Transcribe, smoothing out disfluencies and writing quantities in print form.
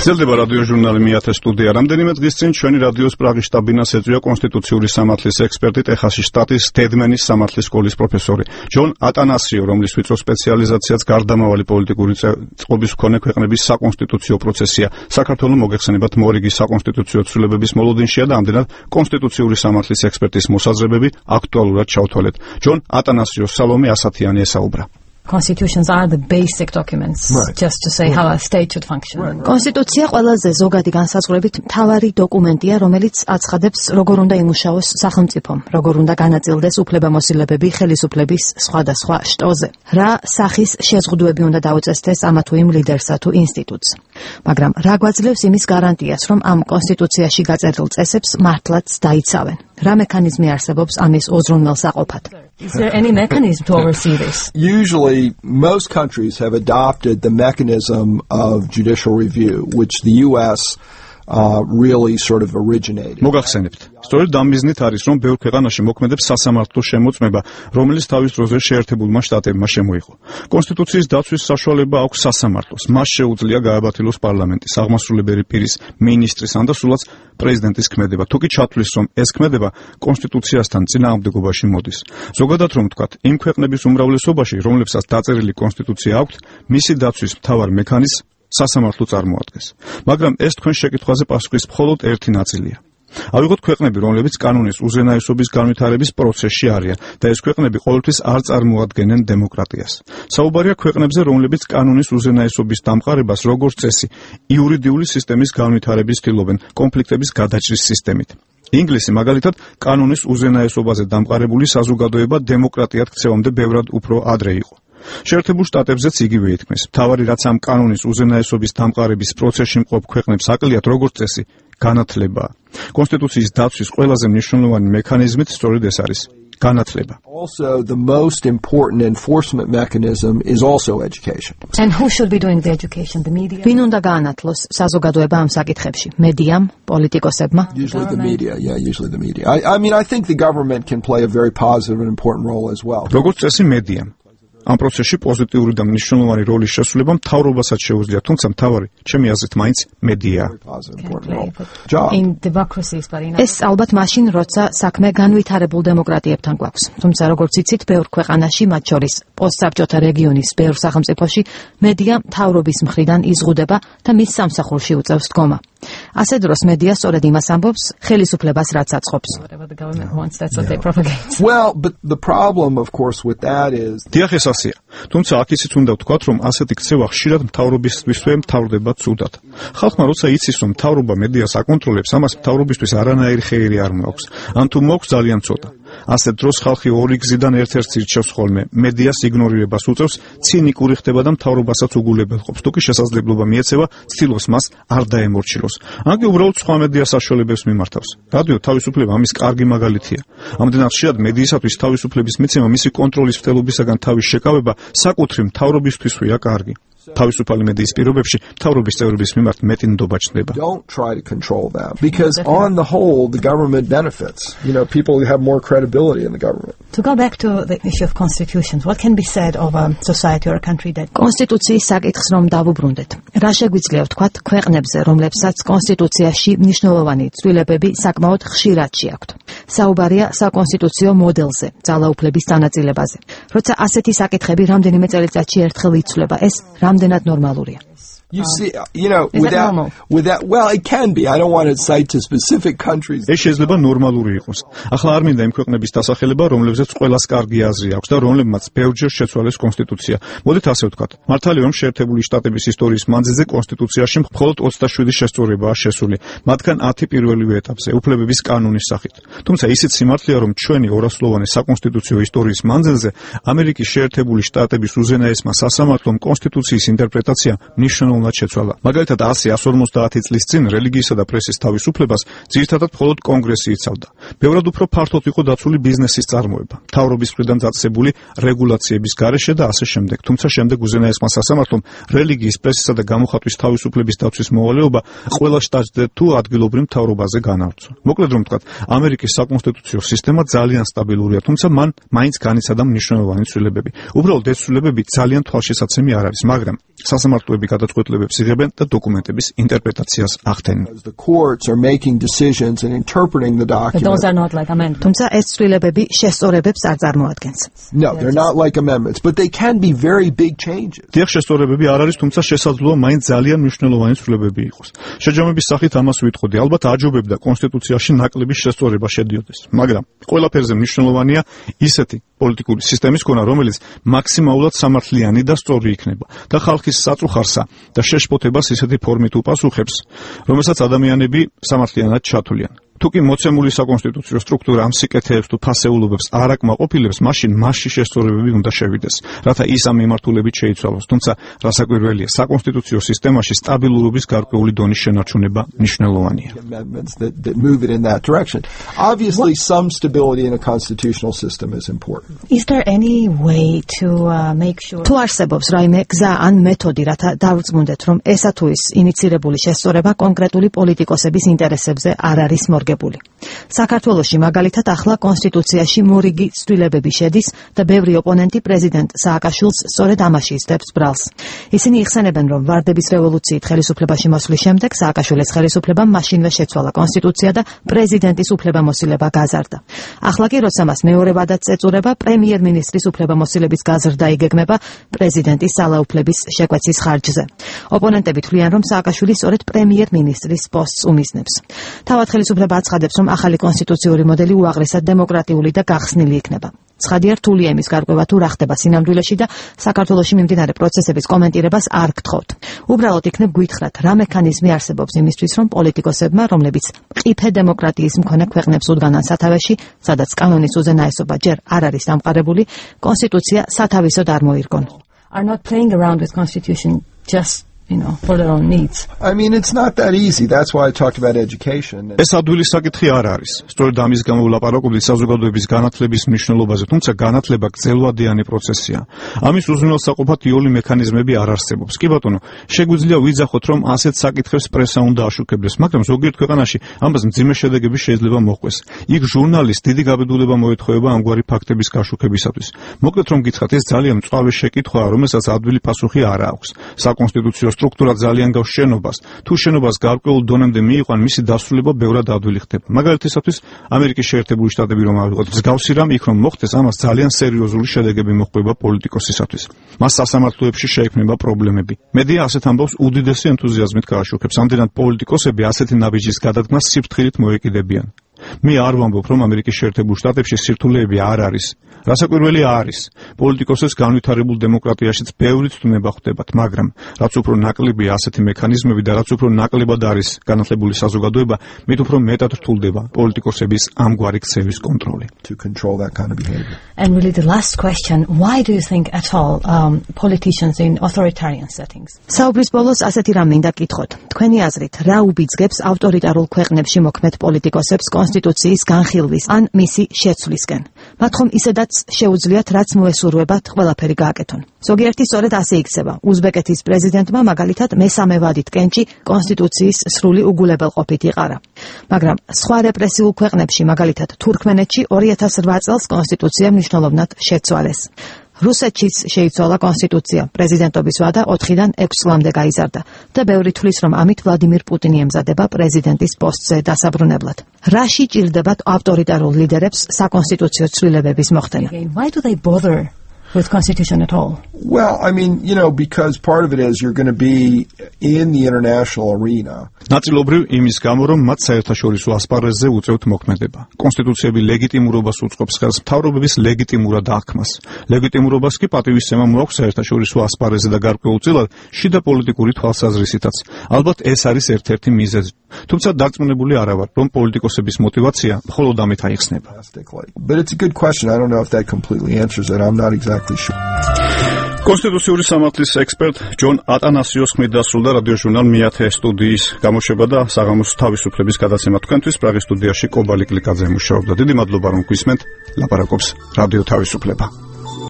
გრძელდება რადიო ჟურნალი მეათე სტუდია. რამდენიმე დღის წინ ჩვენი რადიოს პრაღის შტაბ-ბინას ეწვია კონსტიტუციური სამართლის ექსპერტი, ტეხასის შტატის ტედმენის სამართლის სკოლის პროფესორი ჯონ ატანასიო, რომლის ვიწრო სპეციალიზაციაც გარდამავალი პოლიტიკური წყობის მქონე ქვეყნების საკონსტიტუციო პროცესია. საქართველოს მოგეხსენებათ მორიგის საკონსტიტუციო ცვლილებების მოლოდინშია და ამდენად კონსტიტუციური სამართლის ექსპერტის მოსაზრებები აქტუალურად ჩავთვალეთ. ჯონ ატანასიოს სალომე ასათიანი ესაუბრა. Constitutions are the basic documents, just to say how a state should function. Კონსტიტუცია ყველაზე ზოგადი განსაზღვრებით მთავარი დოკუმენტია, რომელიც აცხადებს, როგორ უნდა იმუშაოს სახელმწიფომ, როგორ უნდა განაწილდეს უფლებამოსილებები ხელისუფლების სხვადასხვა შტოზე, რა სახის შეზღუდვები უნდა დაუწესდეს ამა თუ იმ ლიდერსა თუ ინსტიტუტს. მაგრამ რა გვაძლევს იმის გარანტიას, რომ ამ კონსტიტუციაში გაწერილ წესებს მართლაც დაიცავენ? რა მექანიზმი არსებობს ამის უზრუნველსაყოფად? Is there any mechanism to oversee this? Usually, most countries have adopted the mechanism of judicial review, which the U.S. Really sort of originated. მოგახსენებთ. სწორედ ამ მიზნით არის, რომ ბევრ ქვეყანაში მოქმედებს სასამართლო შემოწმება, რომელიც თავის დროზე შეერთებულმა შტატებმა შემოიღო. კონსტიტუციის დაცვის საშუალება აქვს სასამართლოს. მას შეუძლია გააბათილოს პარლამენტის, აღმასრულებელი პირის, მინისტრის ან და სულაც პრეზიდენტის ქმედება. თუ კი ჩათვლის, რომ ეს ქმედება კონსტიტუციასთან წინააღმდეგობაში მოდის. ზოგადად რომ ვთქვათ, იმ ქვეყნების უმრავლესობაში, რომლებსაც დაწერილი კონსტიტუცია აქვთ, მისი დაცვის მთავარ მექანიზმს სასამართლო წარმოადგენს. მაგრამ ეს თქვენ შეკითხვაზე პასუხის მხოლოდ ერთი ნაწილია. ავიღოთ ქვეყნები, რომლებიც კანონის უზენაესობის განვითარების პროცესში არიან და ეს ქვეყნები ყოველთვის არ წარმოადგენენ დემოკრატიას. საუბარია ქვეყნებზე, რომლებიც კანონის უზენაესობის დამყარებას როგორც წესი იურიდიული სისტემის განვითარების ცდილობენ კონფლიქტების გადაჭრის სისტემით. ინგლისი მაგალითად კანონის უზენაესობაზე დამყარებული საზოგადოება დემოკრატიად ქცევამდე ბევრად უფრო ადრე იყო. შეერთებულ შტატებზეც იგივე ითქმის. მთავარი რაც ამ კანონის უზენაესობის დამყარების პროცესში მყოფ ქვეყნებს აკლიათ როგორც წესი განათლებაა. კონსტიტუციის დაცვის ყველაზე მნიშვნელოვანი მექანიზმით სწორედ ეს არის განათლება. Also, the most important enforcement mechanism is also education. And who should be doing the education? The media? ვინ უნდა გაანათლოს საზოგადოება ამ საკითხებში? მედიამ, პოლიტიკოსებმა? Usually the media, usually the media. I mean, I think the government can play a very positive and important role as well. როგორც წესი მედიამ. ამ პროცესში პოზიტიური და მნიშვნელოვანი როლის შესრულება მთავრობასაც შეუძლია, თუმცა მთავარი, ჩემი აზრით, მაინც მედიაა. ეს ალბათ მაშინ, როცა საქმე განვითარებულ დემოკრატიებთან გვაქვს. თუმცა, როგორც იცით, ბევრ ქვეყანაში, მათ შორის პოსტსაბჭოთა რეგიონის ბევრ სახელმწიფოში, მედია მთავრობის მხრიდან იზღუდება და მის სამსახურში უწევს დგომა. ასე დროს მედია სწორედ იმას ამბობს, ხელისუფლებას რაც აწყობს. Well, but the problem, of course, with that is თუმცა აქ ისიც უნდა ვთქვათ, რომ ასეთი ქცევა ხშირად მთავრობისთვისვე მთავრდება ცუდად. ხალხმა როცა იცის, რომ მთავრობა მედიას აკონტროლებს, ამას მთავრობისთვის არანაირი ხეირი არ მაქვს. ან თუ მოაქვს ძალიან ცოტა. ასეთ დროს ხალხი ორი გზიდან ერთ-ერთს ირჩევს ხოლმე. მედიას იგნორირებას უწევს, ცინიკური ხდება და მთავრობასაც უგულებელყოფს. თუ კი შესაძლებლობა მიეცევა, ცდილობს მას არ დაემორჩილოს. ან კი უბრალოდ სხვა მედიას საშუალებებს მიმართავს. რადიო თავისუფლება ამის კარგი მაგალითია. ამდენად ხშირად მედიისათვის თავისუფლების მიცემა მისი კონტროლის მცდელობისაგან თავის შეკავება საკუთრივ მთავრობისთვისვეა კარგი. თავისუფალი მედიის პირობებში მთავრობის წევრების მიმართ მეტი ნდობა ჩნდება. Don't try to control them because on the whole the government benefits. You know, people have more credibility in the government. To go back to the issue of constitutions, what can be said of a society or a country that კონსტიტუციის საკითხს რომ დავუბრუნდეთ. რა შეგვიძლია ვთქვათ ქვეყნებზე, რომლებსაც კონსტიტუციაში მნიშვნელოვანი ცვლილებები საკმაოდ ხშირად შეაქვთ. საუბარია საკონსტიტუციო მოდელზე, ძალაუფლების დანაწილებაზე. როცა ასეთი საკითხები რამდენიმე წელიწადში ერთხელ იცვლება, ეს რამდენად ნორმალურია? You see, well, it can be. I don't want to cite to specific countries. ეს შეიძლება ნორმალური იყოს. ახლა არ მინდა იმ ქვეყნების დასახელება, რომლებზეც ყველას კარგი აზრი აქვს და რომლებმაც ბევრჯერ შეცვალეს კონსტიტუცია. მოდით ასე ვთქვათ. მართალია, რომ შეერთებული შტატების ისტორიის მანძილზე კონსტიტუციაში მხოლოდ 27 შესწორებაა შესული, მათგან 10 პირველივე ეტაპზე, უფლებების კანონის სახით. თუმცა ისიც სიმართლეა, რომ ჩვენი ორასლოვანი საკონსტიტუციო ისტორიის მანძილზე ამერიკის შეერთებული შტატების უზენაესმა სასამართლომ კონსტიტუციის ინტერპრეტაცია მნიშვნელოვნად შეცვალა. მაგალითად 150 წლის წინ რელიგიისა და პრესის თავისუფლებას ძირითადად მხოლოდ კონგრესი იცავდა. ბევრად უფრო ფართოდ იყო დაცული ბიზნესის წარმოება, მთავრობის მხრიდან დაწესებული რეგულაციების გარეშე და ასე შემდეგ. თუმცა შემდეგ უზენაესმა სასამართლომ რელიგიის, პრესისა და გამოხატვის თავისუფლების დაცვის მოვალეობა ყველა შტატზე თუ ადგილობრივ მთავრობაზე განავრცო. მოკლედ რომ ვთქვათ, ამერიკის საკონსტიტუციო სისტემა ძალიან სტაბილურია, თუმცა მან მაინც განიცადა მნიშვნელოვანი ცვლილებები. უბრალოდ ეს ცვლილებები ძალიან თვალშესაცემი არ არის, მაგრამ სასამართლოები გადაწყვეტენ განმარტოლებებს იღებენ და დოკუმენტების ინტერპრეტაციას ახდენენ. The courts are making decisions and interpreting the But document. those are not like amendments. თუმცა ეს ცვლილებები შესწორებებს არ წარმოადგენს. No, they're not like amendments, but they can be very big changes. დიახ, შესწორებები არ არის, თუმცა შესაძლოა მაინც ძალიან მნიშვნელოვანი ცვლილებები იყოს. შეჯამების სახით ამას ვიტყოდი. ალბათ აჯობებდა კონსტიტუციაში ნაკლების შესწორება შედიოდეს, მაგრამ ყველაფერზე მნიშვნელოვანია ისეთი პოლიტიკური სისტემის ქონა, რომელიც მაქსიმალურად სამართლიანი და სწორი იქნება და ხალხის საწუხარსა და შეშფოთებას ისეთი ფორმით უპასუხებს, რომელსაც ადამიანები სამართლიანად ჩათვლიან. თუკი მოცემული საკონსტიტუციო სტრუქტურა ამ სიკეთეებს თუ ფასეულობებს არ აკმაყოფილებს, მაშინ მასში შესწორებები უნდა შევიდეს, რათა ის ამ მიმართულებით შეიცვალოს. თუმცა რასაკვირველია, საკონსტიტუციო სისტემაში სტაბილურობის გარკვეული დონის შენარჩუნება მნიშვნელოვანია. Amendments that move it in that direction. Obviously, some stability in a constitutional system is important. Is there any way to make sure თუ არსებობს რაიმე გზა ან მეთოდი, რათა დავწმუნდეთ, რომ ესა თუ ის ინიცირებული შესწორება კონკრეტული პოლიტიკოსების ინტერესებზე არ არის მორგებული. საქართველოში მაგალითად ახლა კონსტიტუციაში მორიგი ცვლილებები შედის და ბევრი ოპონენტი პრეზიდენტ სააკაშვილს სწორედ ამაში იზრდებს ბრალს. ისინი იხსენებენ, რომ ვარდების რევოლუციით ხელისუფლებაში მოსვლის შემდეგ სააკაშვილის ხელისუფლებამ მაშინვე შეცვალა კონსტიტუცია და პრეზიდენტის უფლებამოსილება გაზარდა. ახლა კი როცა მას მეორევადაც ეწურება, პრემიერ-მინისტრის უფლებამოსილების გაზრდა იგეგმება პრეზიდენტის ძალაუფლების შეკვეცის ხარჯზე. ოპონენტები თვლიან, რომ სააკაშვილი სწორედ პრემიერ-მინისტრის პოსტს უმიზნებს. თავად ხელისუფლება აცხადებს, რომ ახალი კონსტიტუციური მოდელი უაღრესად დემოკრატიული და გახსნილი იქნება. ცხადია, რთულია იმის გარკვევა თუ რა ხდება სინამდვილეში და საქართველოში მიმდინარე პროცესების კომენტირებას არ გთხოვთ. უბრალოდ იქნებ გითხრათ, რა მექანიზმი არსებობს იმისთვის, რომ პოლიტიკოსებმა, რომლებიც მყიფე დემოკრატიის მქონე ქვეყნებს უდგანან სათავეში, სადაც კანონის უზენაესობა ჯერ არ არის დამყარებული, კონსტიტუცია სათავისოდ არ მოირგონ. are not playing around with constitution just for their own needs? I mean, it's not that easy. That's why I talked about education. ეს ადვილი საკითხი არ არის. სწორედ ამის გამო ვლაპარაკობთ საზოგადოების განათლების მნიშვნელობაზე, თუმცა განათლება გრძელვადიანი პროცესია. ამის უზრუნველსაყოფად იოლი მექანიზმები არ არსებობს. კი ბატონო, შეგვიძლია ვიძახოთ, რომ ასეთ საკითხებს პრესა უნდა აშუქებდეს, მაგრამ ზოგიერთ ქვეყანაში ამას მძიმე შედეგები შეიძლება მოჰყვეს. იქ ჟურნალისტ დიდი გაბედულება მოეთხოვება ამგვარი ფაქტების გაშუქებისათვის. მოკლედ რომ გითხრათ, ეს ძალიან მწვავე შეკითხვაა, რომელსაც ადვილი პასუხი არ აქვს. საკონსტიტუციო სტრუქტურა ძალიან გავს შენობას. თუ შენობას გარკვეულ დონემდე მიიყვან, მისი დასრულება ბევრად ადვილი ხდება. მაგალითისათვის, ამერიკის შეერთებული შტატები რომ ავიღოთ, მსგავსი რამ იქ რომ მოხდეს, ამას ძალიან სერიოზული შედეგები მოჰყვება პოლიტიკოსისათვის. მას სასამართლოებში შეექმნება პრობლემები. მედია ასეთ ამბავს უდიდესი ენთუზიაზმით გააშუქებს. ამდენად პოლიტიკოსები ასეთი ნაბიჯის გადადგმას სიფრთხილით მოეკიდებიან. მე არ ვამბობ, რომ ამერიკის შეერთებულ შტატებში სირთულეები არ არის. რასაკვირველია არის. პოლიტიკოსებს განვითარებულ დემოკრატიაშიც ბევრი ცდონება ხვდებათ, მაგრამ რაც უფრო ნაკლებია ასეთი მექანიზმები და რაც უფრო ნაკლებად არის განათლებული საზოგადოება, მით უფრო მეტად რთულდება პოლიტიკოსების ამგვარი ქცევის კონტროლი. To control that kind of behavior. And really the last question, why do you think at all politicians in authoritarian settings? საუბრის ბოლოს ასეთი რამ მინდა გითხოთ. თქვენი აზრით, რა უბიძგებს ავტორიტარულ ქვეყნებში მოქმედ პოლიტიკოსებს კონსტიტუციის განხილვის ან მისი შეცვლისკენ? მათ ხომ ისედაც შეუძლიათ, რაც მოესურვებათ, ყველაფერი გააკეთონ. ზოგიერთი სწორედ ასე იქცევა. უზბეკეთის პრეზიდენტმა მაგალითად მესამე ვადით კენჭი კონსტიტუციის სრული უგულებელყოფით იყარა. მაგრამ სხვა რეპრესიულ ქვეყნებში, მაგალითად თურქმენეთში 2008 წელს კონსტიტუცია მნიშვნელოვნად შეცვალეს. რუსეთშიც შეიცვალა კონსტიტუცია. პრეზიდენტობის ვადა 4-დან 6 წლამდე გაიზარდა და ბევრი თვლის, რომ ამით ვლადიმირ პუტინი ემზადება პრეზიდენტის პოსტზე დასაბრუნებლად. რაში ჭირდებათ ავტორიტარულ ლიდერებს საკონსტიტუციო ცვლილებების მოხდენა? Again, why do they bother with constitution at all? Well, I mean, because part of it is you're going to be in the international arena. ნაწილობრივ იმის გამო, რომ მათ საერთაშორისო ასპარეზზე უწევთ მოქმედება. კონსტიტუციები ლეგიტიმურობას უწყობს ხელს მთავრობების ლეგიტიმურად აღქმას. ლეგიტიმურობას კი პატივისცემა მოაქვს საერთაშორისო ასპარეზზე და გარკვეულწილად შიდა პოლიტიკური თვალსაზრისითაც. ალბათ ეს არის ერთ-ერთი მიზეზი. თუმცა დარწმუნებული არა ვარ, რომ პოლიტიკოსების мотиваცია მხოლოდ ამით აიხსნება. But it's a good question. I don't know if that completely answers it. I'm not exactly sure. კონსტიტუციური სამართლის ექსპერტ ჯონ ატანასიოს ხმით დასრულდა რადიო ჟურნალ მეათე სტუდიის გამოშვება და საღამოს თავისუფლების გადაცემა. თქვენთვის პრაღის სტუდიაში კობალი კლიკაძე მუშაობდა. დიდი მადლობა რომ გვისმენთ. ლაპარაკობს რადიო თავისუფლება.